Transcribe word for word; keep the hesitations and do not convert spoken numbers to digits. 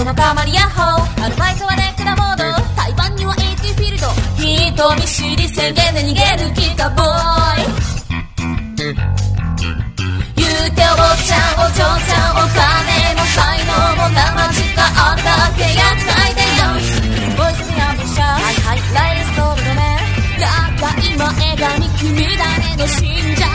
の仲間にヤッホー。アルバイトはネクラモード、台湾には エーティー フィールド、人見知り宣言で逃げるキタボーイ。言うてお坊ちゃんお嬢ちゃん、お金も才能も生地があるだけ厄介でよ。ボイスにアンビシャー、はいはいライルストールドメン、だが今絵が見君誰の信者